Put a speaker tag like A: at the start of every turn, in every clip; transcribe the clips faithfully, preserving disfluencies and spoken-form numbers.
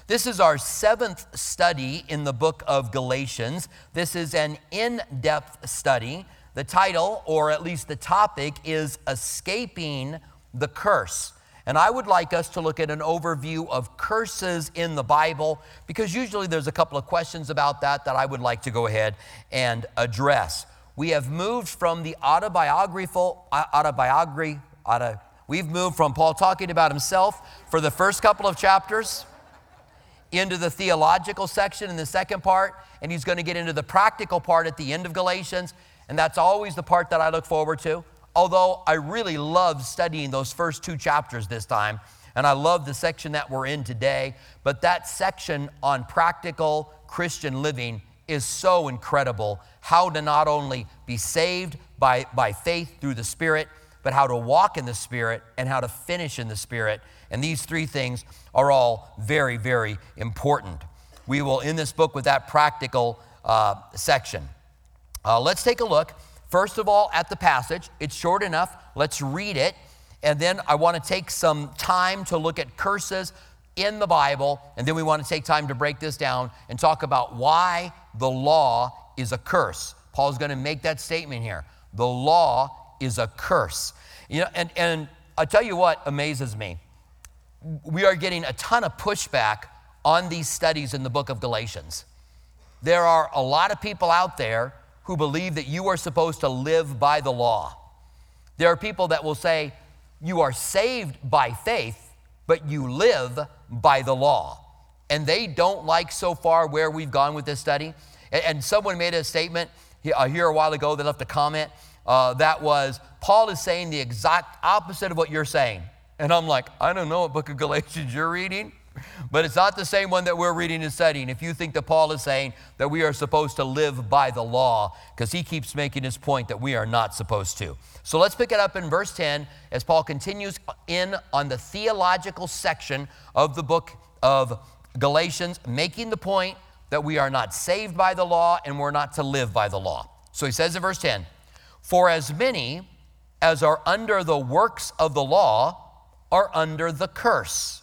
A: This is our seventh study in the book of Galatians. This is an in-depth study. The title, or at least the topic, is Escaping the Curse. And I would like us to look at an overview of curses in the Bible, because usually there's a couple of questions about that that I would like to go ahead and address. We have moved from the autobiographical, autobiography, auto, we've moved from Paul talking about himself for the first couple of chapters into the theological section in the second part, and he's going to get into the practical part at the end of Galatians, and that's always the part that I look forward to. Although I really love studying those first two chapters this time, and I love the section that we're in today, but that section on practical Christian living is so incredible. How to not only be saved by, by faith through the Spirit, but how to walk in the Spirit and how to finish in the Spirit. And these three things are all very, very important. We will end this book with that practical uh, section. Uh, let's take a look. First of all, at the passage. It's short enough. Let's read it. And then I want to take some time to look at curses in the Bible. And then we want to take time to break this down and talk about why the law is a curse. Paul's going to make that statement here. The law is a curse. You know, and, and I'll tell you what amazes me. We are getting a ton of pushback on these studies in the book of Galatians. There are a lot of people out there who believe that you are supposed to live by the law. There are people that will say you are saved by faith, but you live by the law. And they don't like so far where we've gone with this study. And, and someone made a statement uh, here a while ago, they left a comment, uh, that was, Paul is saying the exact opposite of what you're saying. And I'm like, I don't know what book of Galatians you're reading, but it's not the same one that we're reading and studying. If you think that Paul is saying that we are supposed to live by the law, because he keeps making his point that we are not supposed to. So let's pick it up in verse ten as Paul continues in on the theological section of the book of Galatians, making the point that we are not saved by the law and we're not to live by the law. So he says in verse ten, for as many as are under the works of the law are under the curse.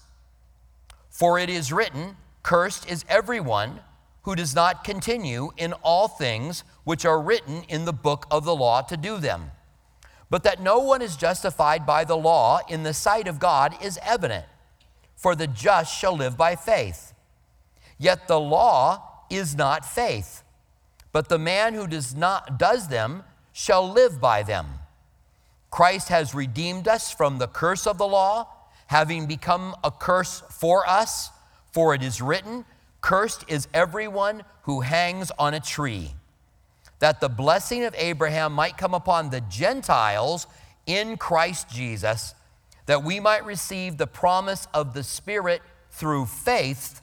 A: For it is written, cursed is everyone who does not continue in all things which are written in the book of the law to do them. But that no one is justified by the law in the sight of God is evident, for the just shall live by faith. Yet the law is not faith, but the man who does not does them shall live by them. Christ has redeemed us from the curse of the law, having become a curse for us, for it is written, cursed is everyone who hangs on a tree, that the blessing of Abraham might come upon the Gentiles in Christ Jesus, that we might receive the promise of the Spirit through faith.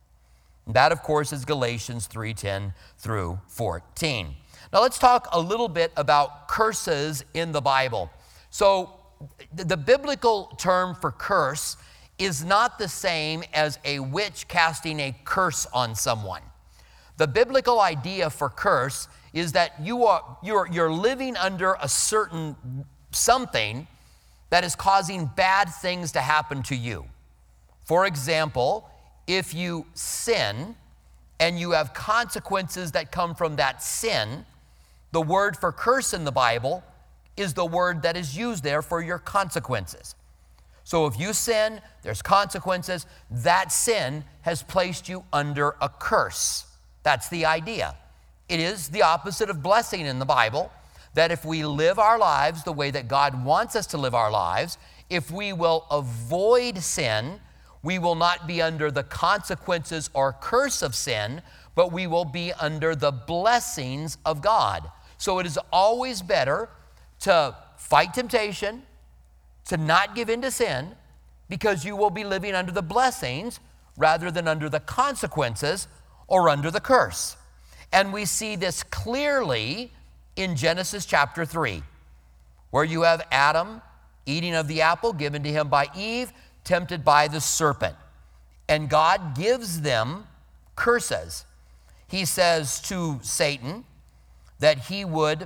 A: That, of course, is Galatians three ten through fourteen. Now let's talk a little bit about curses in the Bible. So the biblical term for curse is not the same as a witch casting a curse on someone. The biblical idea for curse is that you are you're, you're living under a certain something that is causing bad things to happen to you. For example, if you sin and you have consequences that come from that sin, the word for curse in the Bible is the word that is used there for your consequences. So if you sin, there's consequences. That sin has placed you under a curse. That's the idea. It is the opposite of blessing in the Bible, that if we live our lives the way that God wants us to live our lives, if we will avoid sin, we will not be under the consequences or curse of sin, but we will be under the blessings of God. So it is always better to fight temptation, to not give in to sin, because you will be living under the blessings rather than under the consequences or under the curse. And we see this clearly in Genesis chapter three, where you have Adam eating of the apple given to him by Eve, tempted by the serpent. And God gives them curses. He says to Satan that he would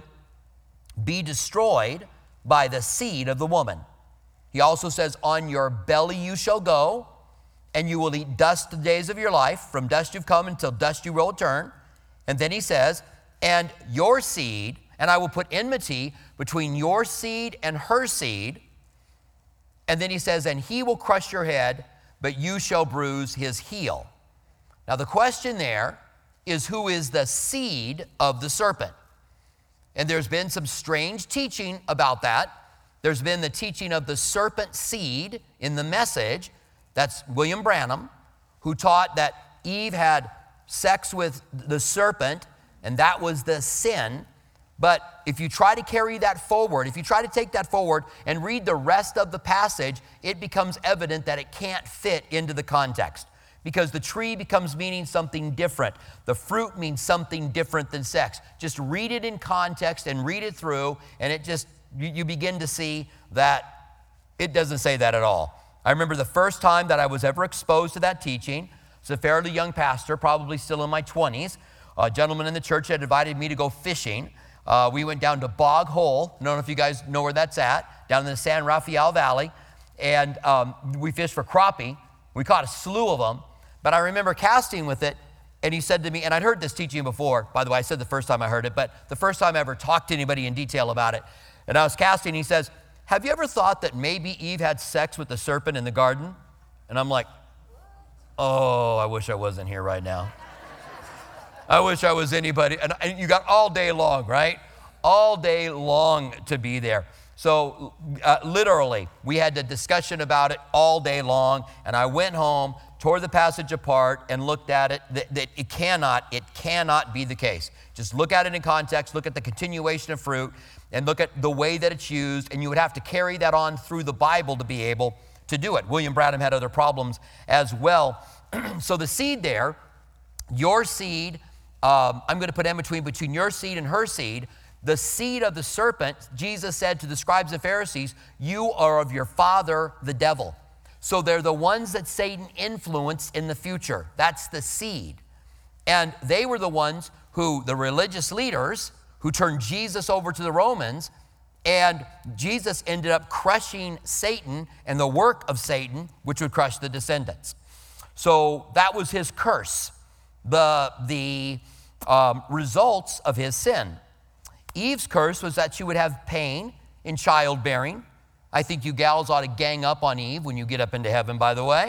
A: be destroyed by the seed of the woman. He also says, on your belly you shall go, and you will eat dust the days of your life. From dust you've come, until dust you will return. And then he says, and your seed, and I will put enmity between your seed and her seed. And then he says, and he will crush your head, but you shall bruise his heel. Now the question there is, who is the seed of the serpent? And there's been some strange teaching about that. There's been the teaching of the serpent seed in the Message. That's William Branham, who taught that Eve had sex with the serpent, and that was the sin. But if you try to carry that forward, if you try to take that forward and read the rest of the passage, it becomes evident that it can't fit into the context, because the tree becomes meaning something different. The fruit means something different than sex. Just read it in context and read it through, and it just, you, you begin to see that it doesn't say that at all. I remember the first time that I was ever exposed to that teaching. As a fairly young pastor, probably still in my twenties. A gentleman in the church had invited me to go fishing. Uh, we went down to Bog Hole. I don't know if you guys know where that's at, down in the San Rafael Valley. And um, we fished for crappie. We caught a slew of them. But I remember casting with it, and he said to me, and I'd heard this teaching before. By the way, I said the first time I heard it, but the first time I ever talked to anybody in detail about it. And I was casting, and he says, have you ever thought that maybe Eve had sex with the serpent in the garden? And I'm like, oh, I wish I wasn't here right now. I wish I was anybody. And, and you got all day long, right? All day long to be there. So uh, literally, we had the discussion about it all day long. And I went home, tore the passage apart, and looked at it. That, that it cannot, it cannot be the case. Just look at it in context, look at the continuation of fruit, and look at the way that it's used. And you would have to carry that on through the Bible to be able to do it. William Branham had other problems as well. So the seed there, your seed, um, I'm going to put in between, between your seed and her seed. The seed of the serpent, Jesus said to the scribes and Pharisees, you are of your father, the devil. So they're the ones that Satan influenced in the future. That's the seed. And they were the ones who, the religious leaders, who turned Jesus over to the Romans, and Jesus ended up crushing Satan and the work of Satan, which would crush the descendants. So that was his curse, the, the um, results of his sin. Eve's curse was that she would have pain in childbearing. I think you gals ought to gang up on Eve when you get up into heaven, by the way.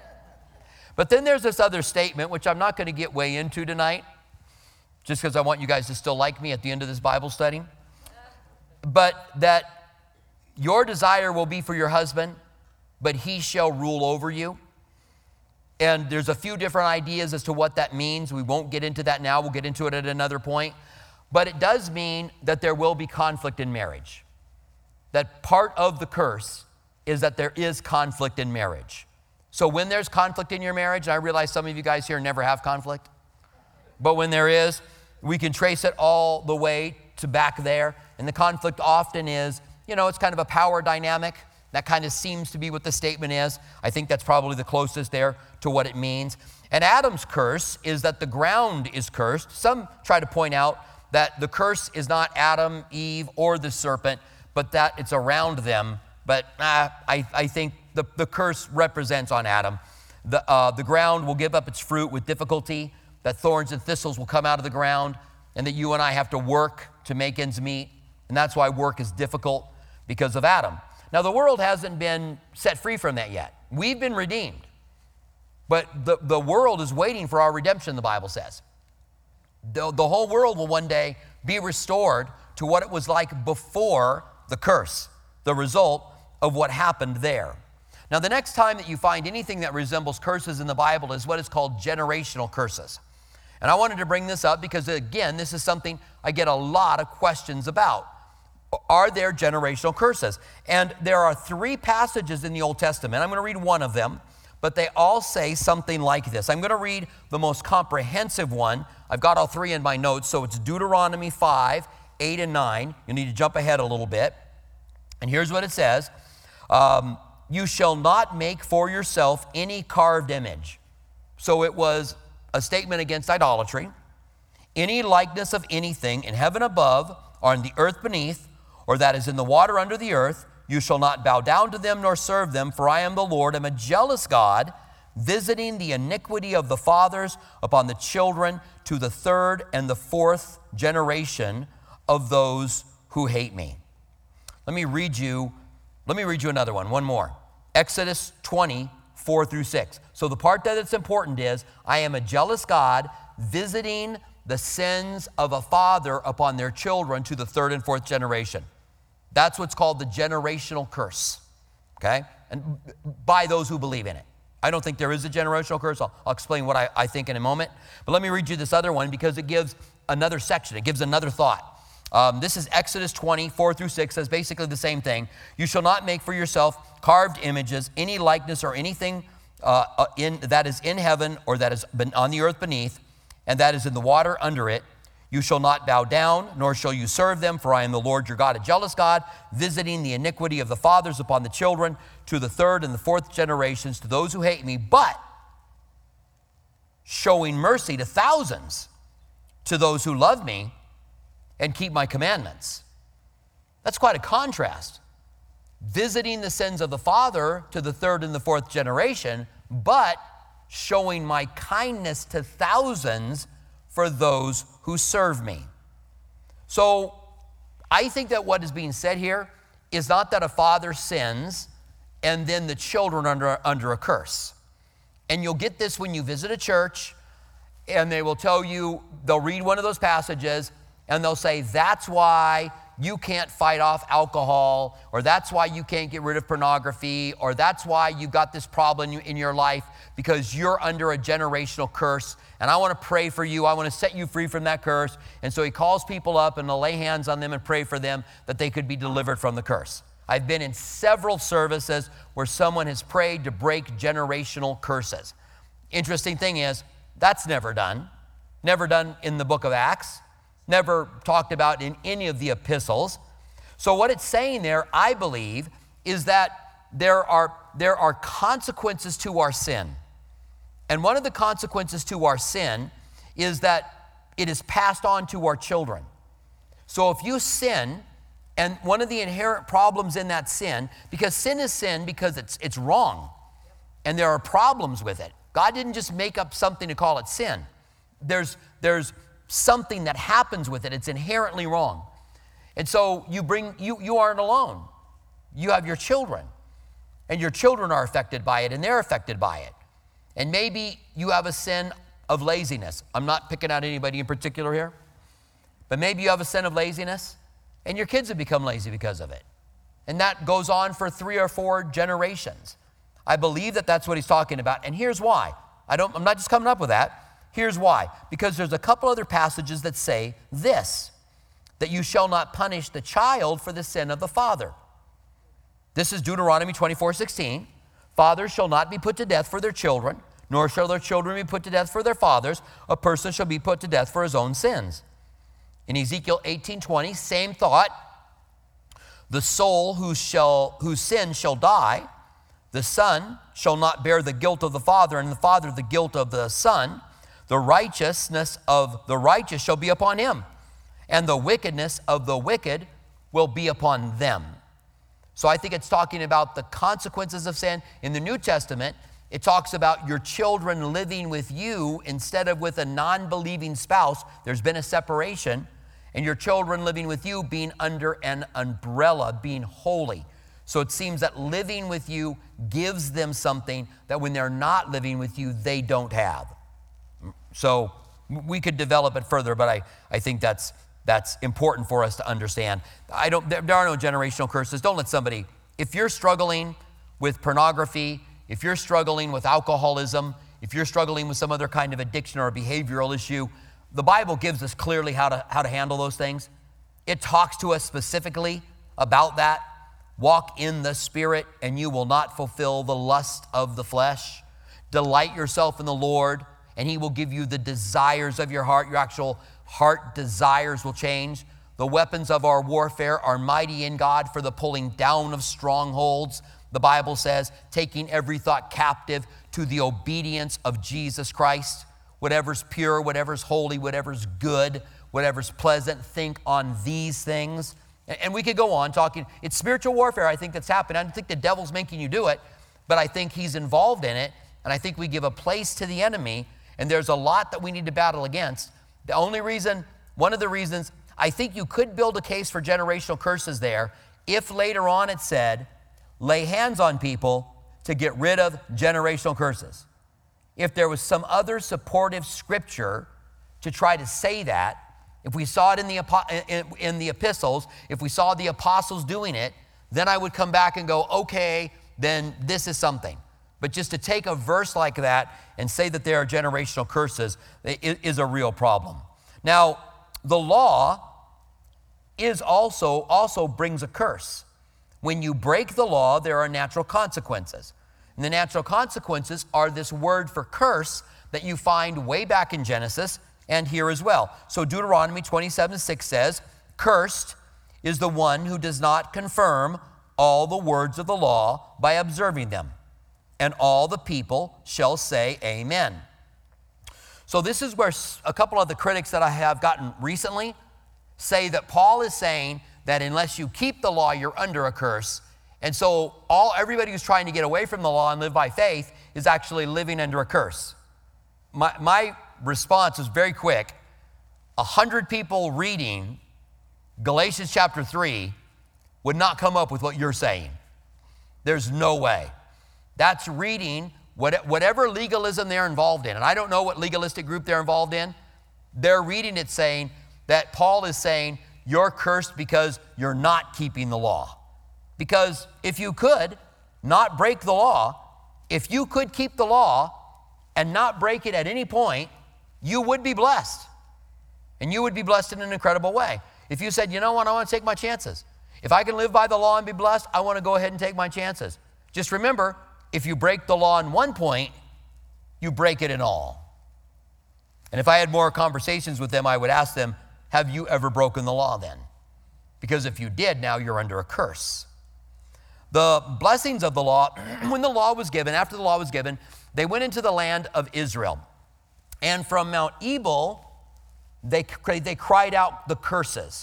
A: But then there's this other statement, which I'm not going to get way into tonight, just because I want you guys to still like me at the end of this Bible study. But that your desire will be for your husband, but he shall rule over you. And there's a few different ideas as to what that means. We won't get into that now. We'll get into it at another point. But it does mean that there will be conflict in marriage. That part of the curse is that there is conflict in marriage. So when there's conflict in your marriage, and I realize some of you guys here never have conflict, but when there is, we can trace it all the way to back there. And the conflict often is, you know, it's kind of a power dynamic. That kind of seems to be what the statement is. I think that's probably the closest there to what it means. And Adam's curse is that the ground is cursed. Some try to point out that the curse is not Adam, Eve, or the serpent, but that it's around them. But uh, I, I think the, the curse represents on Adam. The, uh, the ground will give up its fruit with difficulty, that thorns and thistles will come out of the ground, and that you and I have to work to make ends meet. And that's why work is difficult, because of Adam. Now, the world hasn't been set free from that yet. We've been redeemed. But the, the world is waiting for our redemption, the Bible says. The, the whole world will one day be restored to what it was like before the curse, the result of what happened there. Now, the next time that you find anything that resembles curses in the Bible is what is called generational curses. And I wanted to bring this up because, again, this is something I get a lot of questions about. Are there generational curses? And there are three passages in the Old Testament. I'm going to read one of them, but they all say something like this. I'm going to read the most comprehensive one. I've got all three in my notes, so it's Deuteronomy five, eight, and nine. You need to jump ahead a little bit. And here's what it says. Um, you shall not make for yourself any carved image. So it was a statement against idolatry. Any likeness of anything in heaven above or in the earth beneath, or that is in the water under the earth, you shall not bow down to them nor serve them, for I am the Lord, am a jealous God, visiting the iniquity of the fathers upon the children to the third and the fourth generation of those who hate me. Let me read you, let me read you another one, one more. Exodus twenty, four through six. So the part that is important is, I am a jealous God visiting the sins of a father upon their children to the third and fourth generation. That's what's called the generational curse, okay? And by those who believe in it. I don't think there is a generational curse. I'll, I'll explain what I, I think in a moment. But let me read you this other one because it gives another section. It gives another thought. Um, this is Exodus twenty, four through six, says basically the same thing. You shall not make for yourself carved images, any likeness or anything uh, uh, in, that is in heaven or that is on the earth beneath, and that is in the water under it. You shall not bow down, nor shall you serve them, for I am the Lord your God, a jealous God, visiting the iniquity of the fathers upon the children to the third and the fourth generations to those who hate me, but showing mercy to thousands to those who love me and keep my commandments. That's quite a contrast. Visiting the sins of the father to the third and the fourth generation, but showing my kindness to thousands for those who serve me. So I think that what is being said here is not that a father sins and then the children are under, under a curse. And you'll get this when you visit a church and they will tell you, they'll read one of those passages and they'll say, that's why you can't fight off alcohol, or that's why you can't get rid of pornography, or that's why you've got this problem in your life because you're under a generational curse. And I want to pray for you. I want to set you free from that curse. And so he calls people up and to lay hands on them and pray for them that they could be delivered from the curse. I've been in several services where someone has prayed to break generational curses. Interesting thing is, that's never done. Never done in the book of Acts. Never talked about in any of the epistles. So what it's saying there, I believe, is that there are, there are consequences to our sin. And one of the consequences to our sin is that it is passed on to our children. So if you sin, and one of the inherent problems in that sin, because sin is sin because it's, it's wrong, and there are problems with it. God didn't just make up something to call it sin. There's, there's something that happens with it. It's inherently wrong. And so you bring, you, you aren't alone. You have your children, and your children are affected by it, and they're affected by it. And maybe you have a sin of laziness. I'm not picking out anybody in particular here, but maybe you have a sin of laziness, and your kids have become lazy because of it. And that goes on for three or four generations. I believe that that's what he's talking about, and here's why. I don't, I'm not just coming up with that. Here's why. Because there's a couple other passages that say this, that you shall not punish the child for the sin of the father. This is Deuteronomy twenty-four sixteen. Fathers shall not be put to death for their children, nor shall their children be put to death for their fathers. A person shall be put to death for his own sins. In Ezekiel eighteen twenty, same thought. The soul whose, shall, whose sin shall die, the son shall not bear the guilt of the father, and the father the guilt of the son. The righteousness of the righteous shall be upon him, and the wickedness of the wicked will be upon them. So I think it's talking about the consequences of sin. In the New Testament, it talks about your children living with you instead of with a non-believing spouse. There's been a separation, and your children living with you being under an umbrella, being holy. So it seems that living with you gives them something that when they're not living with you, they don't have. So we could develop it further, but I, I think that's that's important for us to understand. I don't, there, there are no generational curses. Don't let somebody, if you're struggling with pornography, if you're struggling with alcoholism, if you're struggling with some other kind of addiction or a behavioral issue, the Bible gives us clearly how to, how to handle those things. It talks to us specifically about that. Walk in the Spirit, and you will not fulfill the lust of the flesh. Delight yourself in the Lord, and he will give you the desires of your heart. Your actual heart desires will change. The weapons of our warfare are mighty in God for the pulling down of strongholds. The Bible says, taking every thought captive to the obedience of Jesus Christ. Whatever's pure, whatever's holy, whatever's good, whatever's pleasant, think on these things. And we could go on talking. It's spiritual warfare, I think, that's happening. I don't think the devil's making you do it, but I think he's involved in it. and I think we give a place to the enemy, and there's a lot that we need to battle against. The only reason, one of the reasons, I think you could build a case for generational curses there if later on it said, lay hands on people to get rid of generational curses. If there was some other supportive scripture to try to say that, if we saw it in the, in, in the epistles, if we saw the apostles doing it, then I would come back and go, okay, then this is something. But just to take a verse like that and say that there are generational curses is a real problem. Now, the law is also, also brings a curse. When you break the law, there are natural consequences. And the natural consequences are this word for curse that you find way back in Genesis and here as well. So Deuteronomy twenty-seven six says, cursed is the one who does not confirm all the words of the law by observing them. And all the people shall say amen. So this is where a couple of the critics that I have gotten recently say that Paul is saying that unless you keep the law, you're under a curse. And so all everybody who's trying to get away from the law and live by faith is actually living under a curse. My, my response is very quick. A hundred people reading Galatians chapter three would not come up with what you're saying. There's no way. That's reading what, whatever legalism they're involved in. And I don't know what legalistic group they're involved in. They're reading it saying that Paul is saying you're cursed because you're not keeping the law. Because if you could not break the law, if you could keep the law and not break it at any point, you would be blessed. And you would be blessed in an incredible way. If you said, you know what, I want to take my chances. If I can live by the law and be blessed, I want to go ahead and take my chances. Just remember, if you break the law in one point, you break it in all. And if I had more conversations with them, I would ask them, have you ever broken the law then? Because if you did, now you're under a curse. The blessings of the law, when the law was given, after the law was given, they went into the land of Israel. And from Mount Ebal, they, they cried out the curses.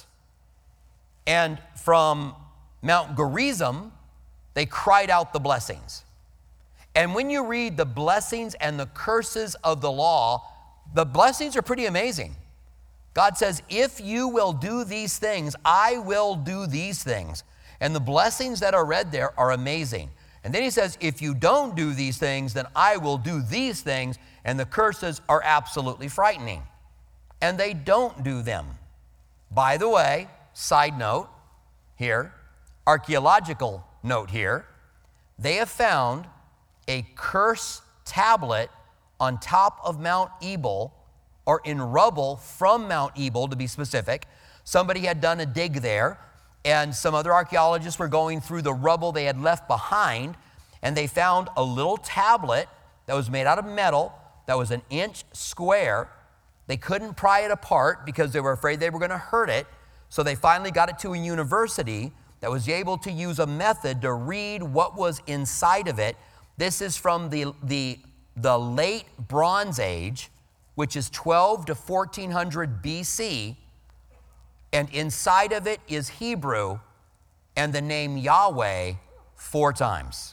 A: And from Mount Gerizim, they cried out the blessings. And when you read the blessings and the curses of the law, the blessings are pretty amazing. God says, if you will do these things, I will do these things. And the blessings that are read there are amazing. And then he says, if you don't do these things, then I will do these things. And the curses are absolutely frightening. And they don't do them. By the way, side note here, archaeological note here, they have found a curse tablet on top of Mount Ebal, or in rubble from Mount Ebal to be specific. Somebody had done a dig there, and some other archaeologists were going through the rubble they had left behind, and they found a little tablet that was made out of metal that was an inch square. They couldn't pry it apart because they were afraid they were going to hurt it, so they finally got it to a university that was able to use a method to read what was inside of it. This is from the, the, the late Bronze Age, which is twelve to fourteen hundred B C, and inside of it is Hebrew and the name Yahweh four times.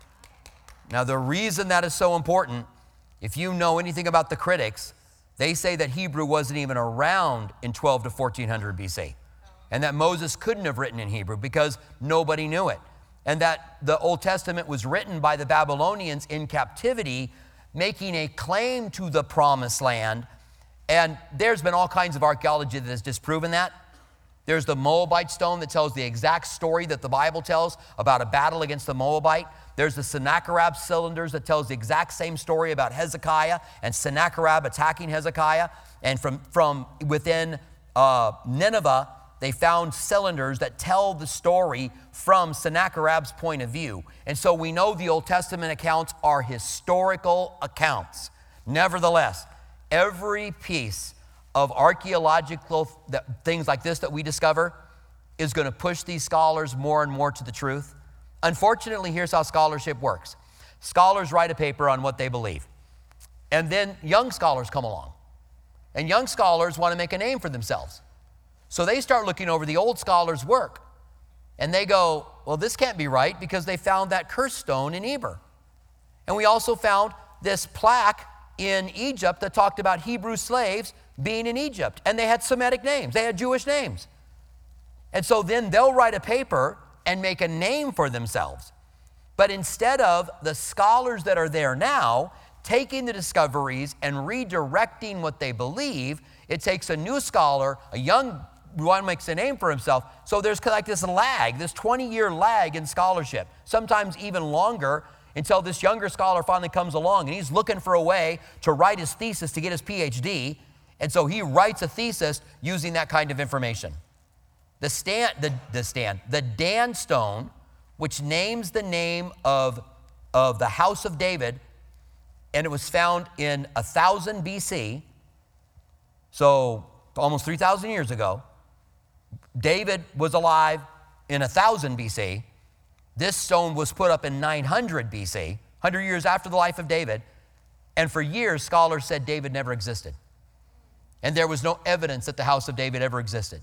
A: Now, the reason that is so important, if you know anything about the critics, they say that Hebrew wasn't even around in twelve to fourteen hundred B C, and that Moses couldn't have written in Hebrew because nobody knew it, and that the Old Testament was written by the Babylonians in captivity, making a claim to the promised land. And there's been all kinds of archaeology that has disproven that. There's the Moabite stone that tells the exact story that the Bible tells about a battle against the Moabite. There's the Sennacherib cylinders that tells the exact same story about Hezekiah and Sennacherib attacking Hezekiah. And from, from within uh, Nineveh, they found cylinders that tell the story from Sennacherib's point of view. And so we know the Old Testament accounts are historical accounts. Nevertheless, every piece of archaeological that, things like this that we discover is going to push these scholars more and more to the truth. Unfortunately, here's how scholarship works. Scholars write a paper on what they believe. And then young scholars come along. And young scholars want to make a name for themselves. So they start looking over the old scholars' work. And they go, well, this can't be right because they found that curse stone in Eber. And we also found this plaque in Egypt that talked about Hebrew slaves being in Egypt, and they had Semitic names, they had Jewish names. And so then they'll write a paper and make a name for themselves. But instead of the scholars that are there now taking the discoveries and redirecting what they believe, it takes a new scholar, a young one makes a name for himself. So there's like this lag, this twenty-year lag in scholarship, sometimes even longer, until this younger scholar finally comes along and he's looking for a way to write his thesis to get his P H D. And so he writes a thesis using that kind of information. The stand, the, the stand, the Dan stone, which names the name of, of the house of David, and it was found in one thousand B C, so almost three thousand years ago. David was alive in one thousand B C. This stone was put up in nine hundred B C, one hundred years after the life of David. And for years, scholars said David never existed. And there was no evidence that the house of David ever existed.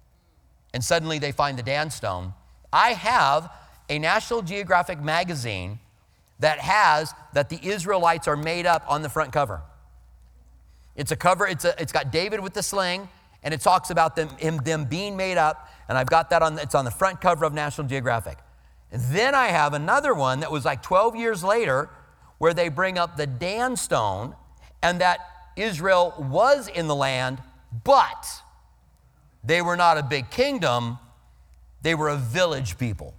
A: And suddenly they find the Dan stone. I have a National Geographic magazine that has that the Israelites are made up on the front cover. It's a cover, it's, a, it's got David with the sling, and it talks about them, him, them being made up, and I've got that on, it's on the front cover of National Geographic. And then I have another one that was like twelve years later where they bring up the Dan stone and that Israel was in the land, but they were not a big kingdom, they were a village people.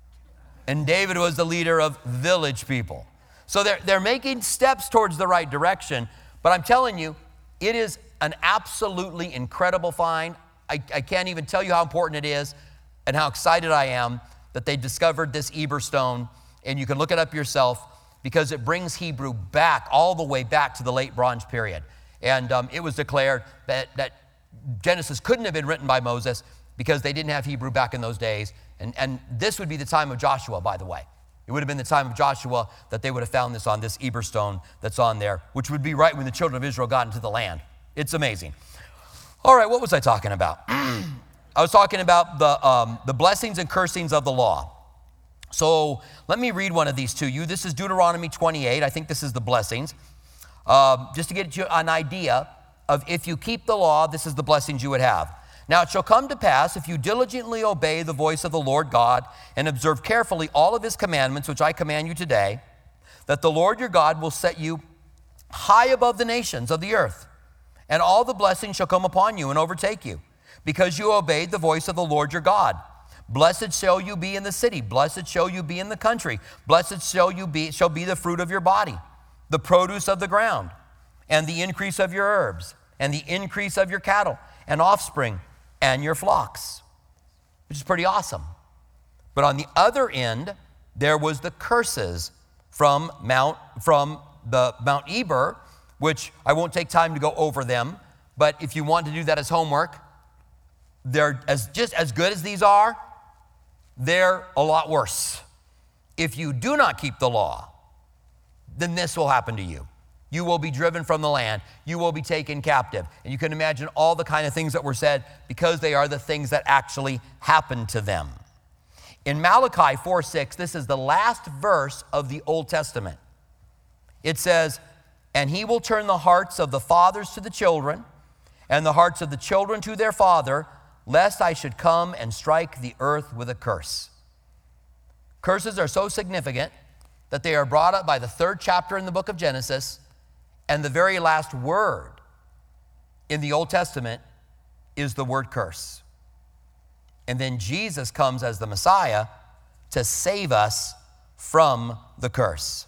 A: And David was the leader of village people. So they're, they're making steps towards the right direction, but I'm telling you, it is an absolutely incredible find. I, I can't even tell you how important it is and how excited I am that they discovered this Eber stone, and you can look it up yourself because it brings Hebrew back, all the way back to the late Bronze period. And um, it was declared that, that Genesis couldn't have been written by Moses because they didn't have Hebrew back in those days. And, and this would be the time of Joshua, by the way. It would have been the time of Joshua that they would have found this on this Eber stone that's on there, which would be right when the children of Israel got into the land. It's amazing. All right, what was I talking about? I was talking about the, um, the blessings and cursings of the law. So let me read one of these to you. This is Deuteronomy twenty-eight. I think this is the blessings. Um, just to get you an idea of if you keep the law, this is the blessings you would have. Now it shall come to pass, if you diligently obey the voice of the Lord God and observe carefully all of his commandments, which I command you today, that the Lord your God will set you high above the nations of the earth, and all the blessings shall come upon you and overtake you, because you obeyed the voice of the Lord your God. Blessed shall you be in the city, blessed shall you be in the country, blessed shall you be shall be the fruit of your body, the produce of the ground, and the increase of your herbs, and the increase of your cattle, and offspring, and your flocks, which is pretty awesome. But on the other end, there was the curses from Mount from the Mount Eber, which I won't take time to go over them, but if you want to do that as homework, they're as just as good as these are, they're a lot worse. If you do not keep the law, then this will happen to you. You will be driven from the land. You will be taken captive. And you can imagine all the kind of things that were said because they are the things that actually happened to them. In Malachi four six, this is the last verse of the Old Testament. It says, and he will turn the hearts of the fathers to the children and the hearts of the children to their father, lest I should come and strike the earth with a curse. Curses are so significant that they are brought up by the third chapter in the book of Genesis, and the very last word in the Old Testament is the word curse. And then Jesus comes as the Messiah to save us from the curse.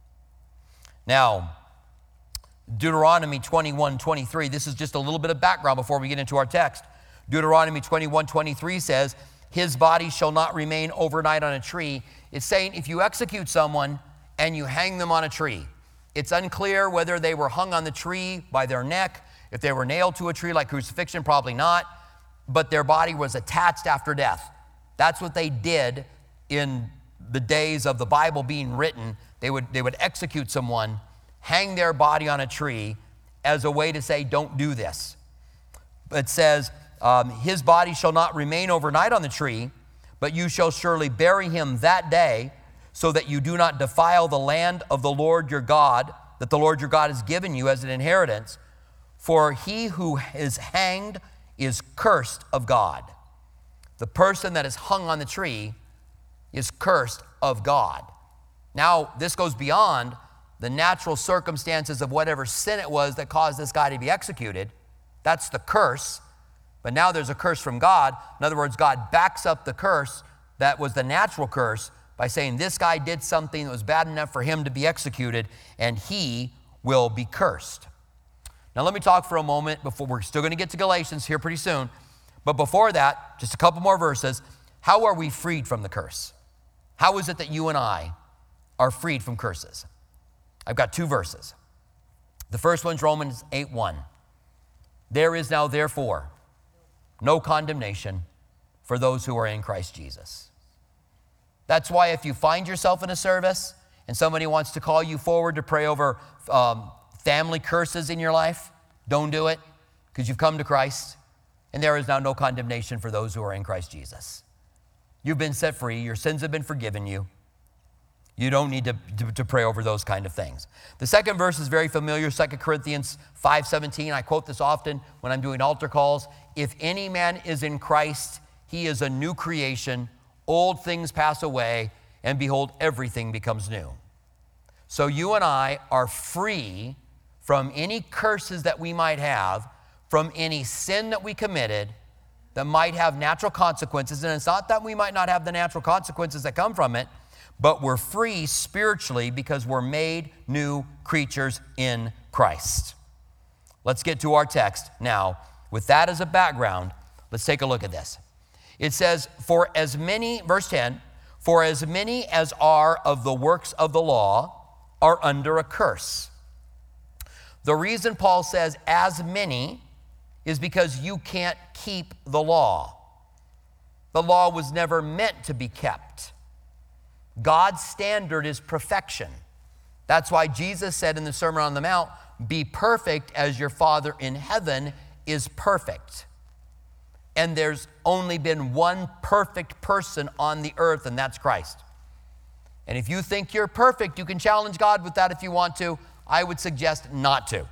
A: Now, Deuteronomy twenty-one twenty-three, this is just a little bit of background before we get into our text. Deuteronomy twenty-one twenty-three says, his body shall not remain overnight on a tree. It's saying if you execute someone and you hang them on a tree, it's unclear whether they were hung on the tree by their neck, if they were nailed to a tree like crucifixion, probably not, but their body was attached after death. That's what they did in the days of the Bible being written. They would, they would execute someone, hang their body on a tree as a way to say, don't do this. It says, um, his body shall not remain overnight on the tree, but you shall surely bury him that day, so that you do not defile the land of the Lord your God, that the Lord your God has given you as an inheritance. For he who is hanged is cursed of God. The person that is hung on the tree is cursed of God. Now, this goes beyond the natural circumstances of whatever sin it was that caused this guy to be executed. That's the curse. But now there's a curse from God. In other words, God backs up the curse that was the natural curse by saying this guy did something that was bad enough for him to be executed, and he will be cursed. Now let me talk for a moment before we're still going to get to Galatians here pretty soon. But before that, just a couple more verses. How are we freed from the curse? How is it that you and I are freed from curses? I've got two verses. The first one's Romans eight one. There is now therefore no condemnation for those who are in Christ Jesus. That's why if you find yourself in a service and somebody wants to call you forward to pray over um, family curses in your life, don't do it, because you've come to Christ, and there is now no condemnation for those who are in Christ Jesus. You've been set free. Your sins have been forgiven you. You don't need to, to, to pray over those kind of things. The second verse is very familiar, Second Corinthians five seventeen. I quote this often when I'm doing altar calls. If any man is in Christ, he is a new creation. Old things pass away, and behold, everything becomes new. So you and I are free from any curses that we might have, from any sin that we committed that might have natural consequences. And it's not that we might not have the natural consequences that come from it, but we're free spiritually because we're made new creatures in Christ. Let's get to our text now. With that as a background, let's take a look at this. It says, for as many, verse ten, for as many as are of the works of the law are under a curse. The reason Paul says as many is because you can't keep the law. The law was never meant to be kept. God's standard is perfection. That's why Jesus said in the Sermon on the Mount, be perfect as your Father in heaven is perfect. And there's only been one perfect person on the earth, and that's Christ. And if you think you're perfect, you can challenge God with that if you want to. I would suggest not to.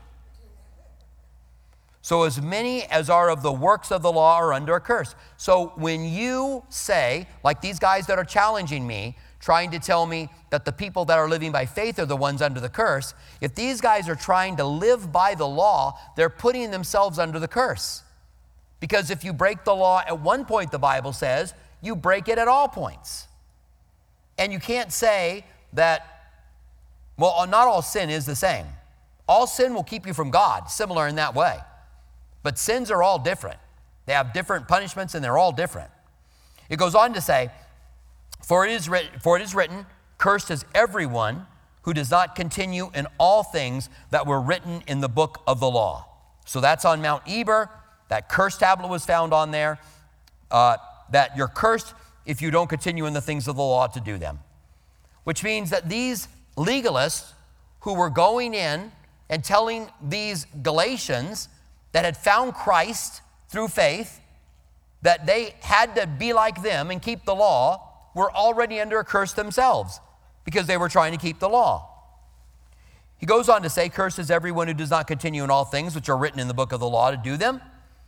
A: So as many as are of the works of the law are under a curse. So when you say, like these guys that are challenging me, trying to tell me that the people that are living by faith are the ones under the curse, if these guys are trying to live by the law, they're putting themselves under the curse. Because if you break the law at one point, the Bible says, you break it at all points. And you can't say that, well, not all sin is the same. All sin will keep you from God, similar in that way. But sins are all different. They have different punishments and they're all different. It goes on to say, for it is written, for it is written, cursed is everyone who does not continue in all things that were written in the book of the law. So that's on Mount Eber. That curse tablet was found on there, uh, that you're cursed if you don't continue in the things of the law to do them. Which means that these legalists who were going in and telling these Galatians that had found Christ through faith, that they had to be like them and keep the law, were already under a curse themselves because they were trying to keep the law. He goes on to say, cursed is everyone who does not continue in all things which are written in the book of the law to do them.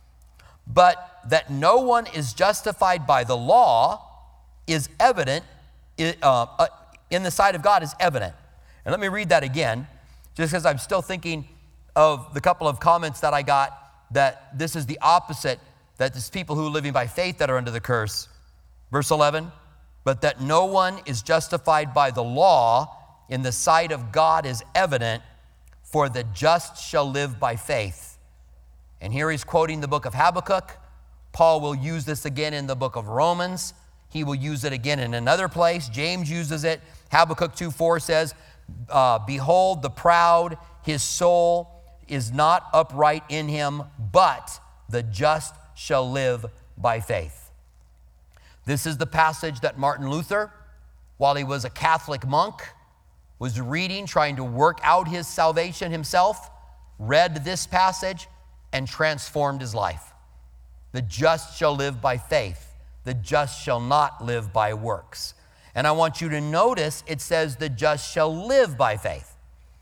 A: But that no one is justified by the law is evident, uh, in the sight of God is evident. And let me read that again, just because I'm still thinking of the couple of comments that I got that this is the opposite, that it's people who are living by faith that are under the curse. Verse eleven, but that no one is justified by the law in the sight of God is evident, for the just shall live by faith. And here he's quoting the book of Habakkuk. Paul will use this again in the book of Romans. He will use it again in another place. James uses it. Habakkuk two four says, uh, behold the proud, his soul is not upright in him, but the just shall live by faith. This is the passage that Martin Luther, while he was a Catholic monk, was reading, trying to work out his salvation himself, read this passage, and transformed his life. The just shall live by faith. The just shall not live by works. And I want you to notice it says the just shall live by faith.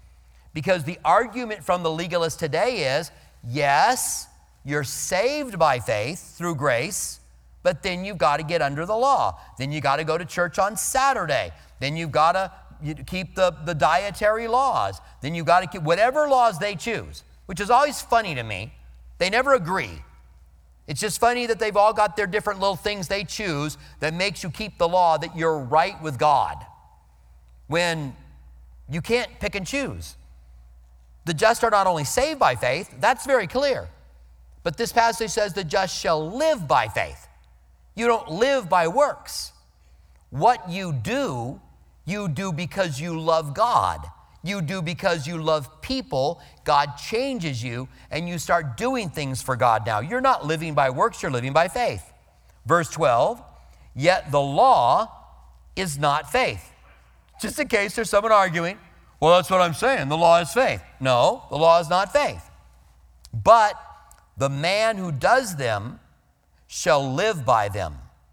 A: Because the argument from the legalist today is, yes, you're saved by faith through grace, but then you've got to get under the law. Then you got to go to church on Saturday. Then you've got to keep the, the dietary laws. Then you've got to keep whatever laws they choose, which is always funny to me. They never agree. It's just funny that they've all got their different little things they choose that makes you keep the law that you're right with God, when you can't pick and choose. The just are not only saved by faith, that's very clear, but this passage says the just shall live by faith. You don't live by works. What you do, you do because you love God. You do because you love people. God changes you, and you start doing things for God now. You're not living by works, you're living by faith. Verse twelve, yet the law is not faith. Just in case there's someone arguing, well, that's what I'm saying, the law is faith. No, the law is not faith. But the man who does them shall live by them.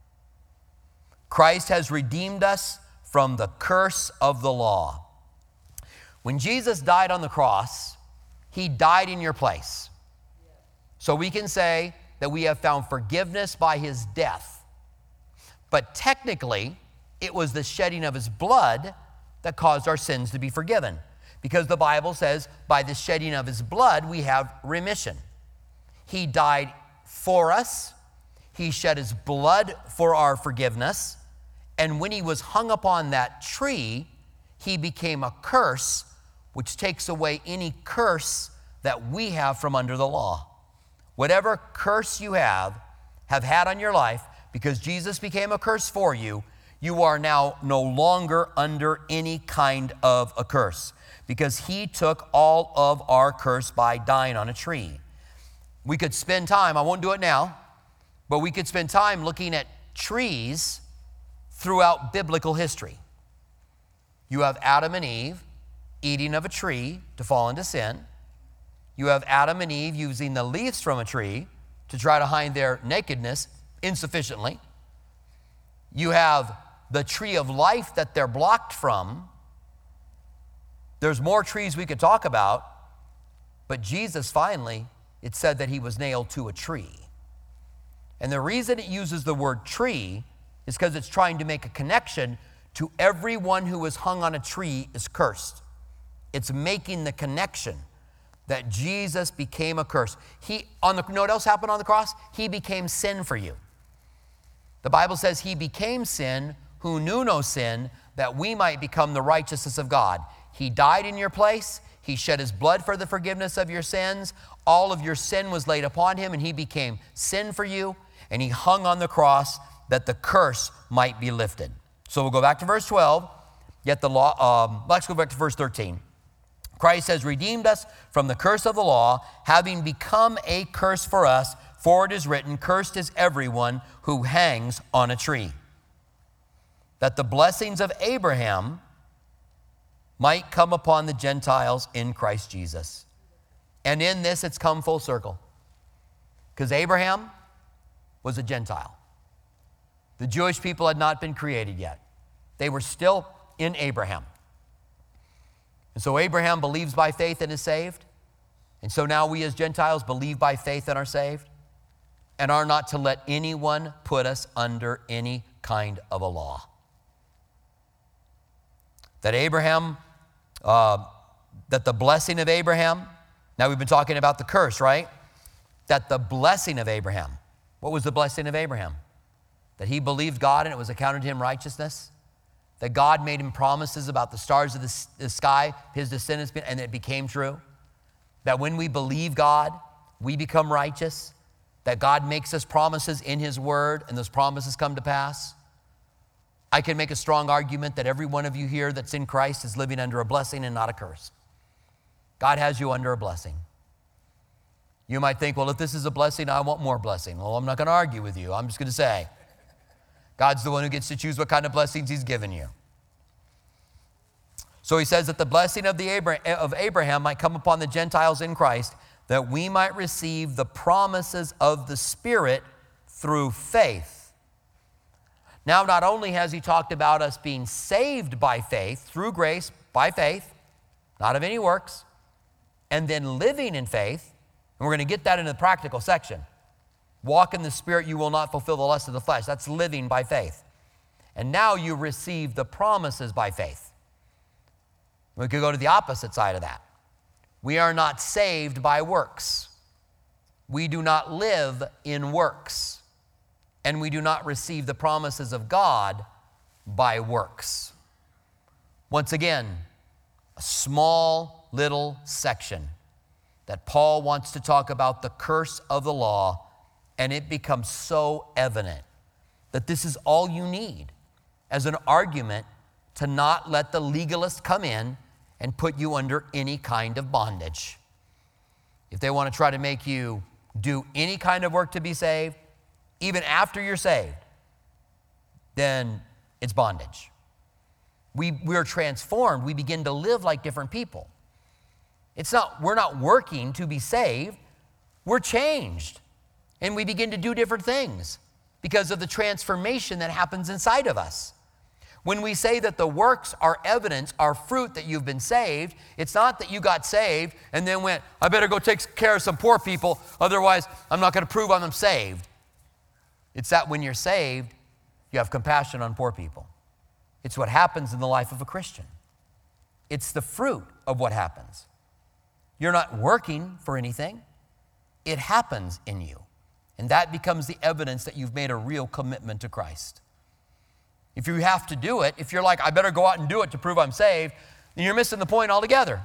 A: Christ has redeemed us from the curse of the law. When Jesus died on the cross, he died in your place. So we can say that we have found forgiveness by his death. But technically, it was the shedding of his blood that caused our sins to be forgiven. Because the Bible says, by the shedding of his blood, we have remission. He died for us. He shed his blood for our forgiveness. And when he was hung upon that tree, he became a curse, which takes away any curse that we have from under the law. Whatever curse you have, have had on your life, because Jesus became a curse for you, you are now no longer under any kind of a curse, because he took all of our curse by dying on a tree. We could spend time, I won't do it now, but we could spend time looking at trees throughout biblical history. You have Adam and Eve eating of a tree to fall into sin. You have Adam and Eve using the leaves from a tree to try to hide their nakedness insufficiently. You have the tree of life that they're blocked from. There's more trees we could talk about, but Jesus finally, it said that he was nailed to a tree. And the reason it uses the word tree is because it's trying to make a connection to everyone who is hung on a tree is cursed. It's making the connection that Jesus became a curse. He, on the, you know what else happened on the cross? He became sin for you. The Bible says he became sin who knew no sin, that we might become the righteousness of God. He died in your place. He shed his blood for the forgiveness of your sins. All of your sin was laid upon him, and he became sin for you, and he hung on the cross that the curse might be lifted. So we'll go back to verse twelve. Yet the law, um, let's go back to verse thirteen. Christ has redeemed us from the curse of the law, having become a curse for us, for it is written, cursed is everyone who hangs on a tree. That the blessings of Abraham might come upon the Gentiles in Christ Jesus. And in this, it's come full circle. Because Abraham was a Gentile. The Jewish people had not been created yet. They were still in Abraham. And so Abraham believes by faith and is saved. And so now we as Gentiles believe by faith and are saved, and are not to let anyone put us under any kind of a law. That Abraham, uh, that the blessing of Abraham, now we've been talking about the curse, right? That the blessing of Abraham, what was the blessing of Abraham? That he believed God and it was accounted to him righteousness. That God made him promises about the stars of the, the sky, his descendants, and it became true. That when we believe God, we become righteous. That God makes us promises in his word, and those promises come to pass. I can make a strong argument that every one of you here that's in Christ is living under a blessing and not a curse. God has you under a blessing. You might think, well, if this is a blessing, I want more blessing. Well, I'm not going to argue with you. I'm just going to say, God's the one who gets to choose what kind of blessings he's given you. So he says that the blessing of, the Abra- of Abraham might come upon the Gentiles in Christ, that we might receive the promises of the Spirit through faith. Now, not only has he talked about us being saved by faith, through grace, by faith, not of any works, and then living in faith, and we're going to get that into the practical section. Walk in the Spirit, you will not fulfill the lust of the flesh. That's living by faith. And now you receive the promises by faith. We could go to the opposite side of that. We are not saved by works. We do not live in works. And we do not receive the promises of God by works. Once again, a small little section that Paul wants to talk about the curse of the law, and it becomes so evident that this is all you need as an argument to not let the legalist come in and put you under any kind of bondage. If they want to try to make you do any kind of work to be saved, even after you're saved, then it's bondage. We, we're transformed. We begin to live like different people. It's not, we're not working to be saved. We're changed. And we begin to do different things because of the transformation that happens inside of us. When we say that the works are evidence, are fruit that you've been saved, it's not that you got saved and then went, I better go take care of some poor people, otherwise I'm not going to prove I'm saved. It's that when you're saved, you have compassion on poor people. It's what happens in the life of a Christian. It's the fruit of what happens. You're not working for anything. It happens in you. And that becomes the evidence that you've made a real commitment to Christ. If you have to do it, if you're like, I better go out and do it to prove I'm saved, then you're missing the point altogether.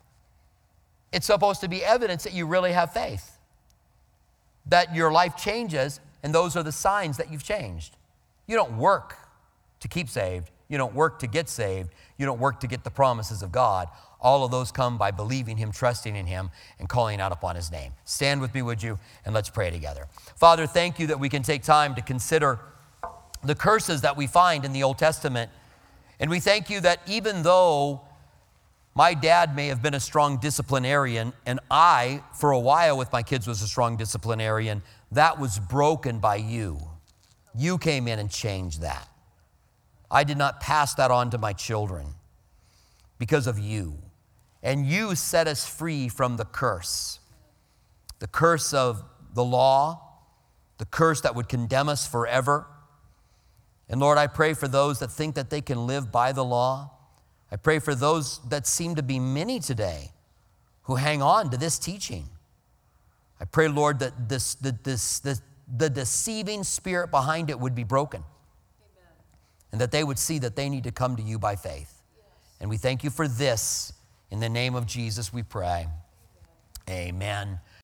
A: It's supposed to be evidence that you really have faith, that your life changes, and those are the signs that you've changed. You don't work to keep saved. You don't work to get saved. You don't work to get the promises of God. All of those come by believing Him, trusting in Him, and calling out upon His name. Stand with me, would you? And let's pray together. Father, thank you that we can take time to consider the curses that we find in the Old Testament. And we thank you that even though my dad may have been a strong disciplinarian, and I, for a while with my kids, was a strong disciplinarian, that was broken by you. You came in and changed that. I did not pass that on to my children because of you. And you set us free from the curse. The curse of the law, the curse that would condemn us forever. And Lord, I pray for those that think that they can live by the law. I pray for those that seem to be many today who hang on to this teaching. I pray, Lord, that this, that this, this, the deceiving spirit behind it would be broken. Amen. And that they would see that they need to come to you by faith. Yes. And we thank you for this. In the name of Jesus we pray. Amen. Amen.